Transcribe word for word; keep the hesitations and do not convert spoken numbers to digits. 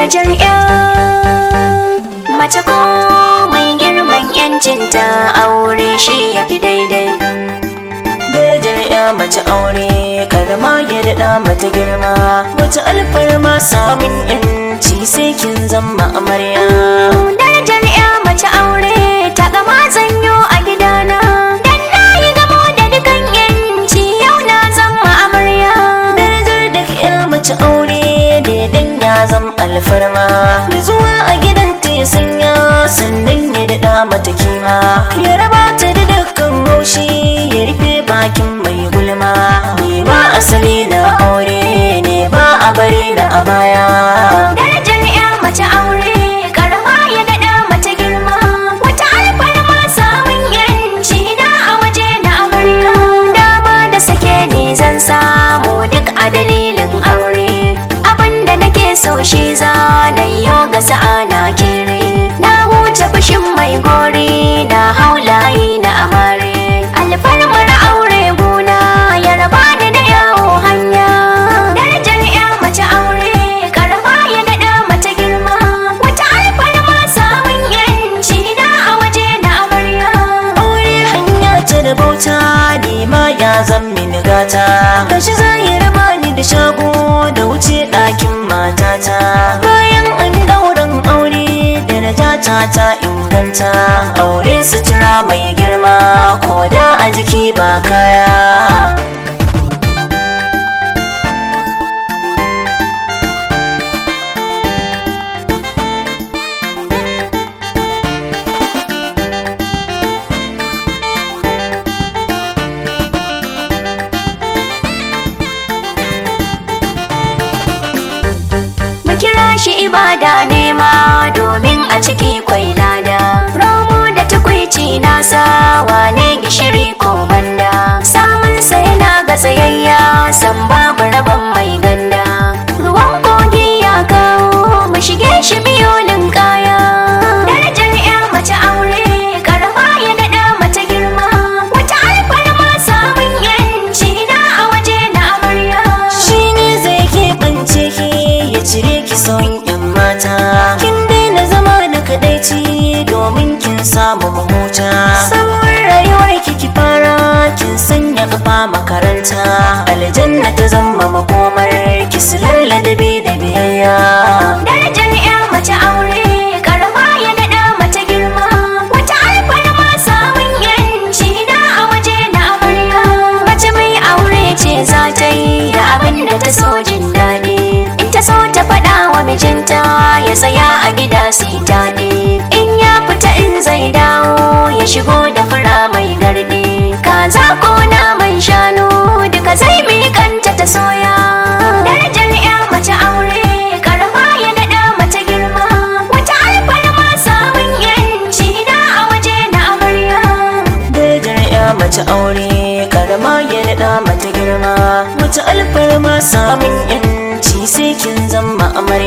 darajar ya mace ko mai girman yancinta aure shi ya fi daidai. Darajar ya mace aure karama ya daɗa mata girma, wata alfarma samun yanci sai kin zama amarya. Darajar ya mace aure ta gama zanyo a gidana, dan na yi gamo da dukan yanci yau na zama amarya. Darajar da ya mace aure daidan ya zama alfarma, da zuwa a gidan ta ya sanya sannan ya daɗa mata kima, ya raba ta da dukkan haushi ya rufe bakin mai gulma. Ni ma asali na aure ne ba a bari na a baya. Darajar ya mace aure karama ya daɗa mata girma, wata alfarma samun yanci na a waje na amarya. Dama da sake ne zan samu duk a dalilin aure, abinda nake so shi za na yi ga sa'a na kere. Na huce fushin mai gori na haulayi na amare, alfarmar aure guna ya raba ni da yawo hanya. Darajar ya mace aure karama ya daɗa mata girma, wata alfarma samun yanci na a waje na amarya. Aure hanya ta da bauta ne ma ya zan mini gata, gashi zai raba ni da shago da wuce ɗakin matata. Bayan an ɗauran aure darajata ta inganta, aure sutura mai girma ko da a jiki ba kaya. Kira shi ibada nema domin a ciki kwai lada, romo da tukwici na sawa ne gishiri ko banda, samun sai na ga tsayayya san babu rabon mai ganda. Ruwan kogi ya kawo mu shige shi biyolin kaya. Darajar ya mace aure karama ya daɗa mata girma, wata alfarma samun yanci na a waje na amarya. Shi ne zai keɓance ki ya cire ki son yan mata, kin daina zama da kadaici domin kin samu mahuta. Sabuwar rayuwar ki ki fara kin sanya kafa makaranta, aljanna ta zama makomar ki silar ladabi da biyayya. Darajar ya mace aure karama ya daɗa mata girma, wata alfarma samun yanci na a waje na amarya. Mace mai aure ce za ta yi da abin da ta so jin daɗi, in ta so ta faɗa wa mijinta ya tsaya a gida sai daɗi. In ya fita in zai dawo ya shigo da fura mai gardi, kaza ko naman shanu duka zai miƙanta ta soya. Darajar ya mace aure karama ya daɗa mata girma, wata alfarma samun yanci na a waje na amarya. Darajar ya mace aure karama ya daɗa mata girma, wata alfarma samun yanci sai kin zama amarya.